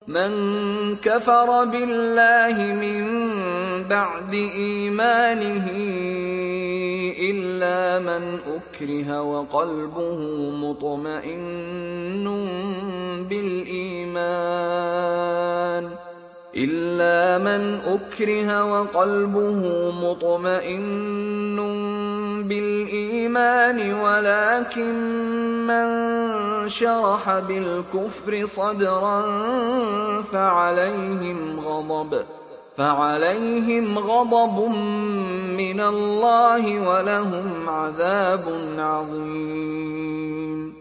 من كفر بالله من بعد إيمانه إلا من أكره وقلبه مطمئن بالإيمان ولكن من شرح بالكفر صدرا فعليهم غضب من الله ولهم عذاب عظيم.